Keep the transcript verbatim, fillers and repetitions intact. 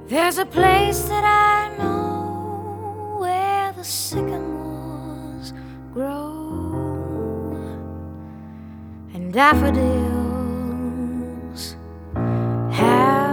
There's a place that I know where the sycamores grow and daffodils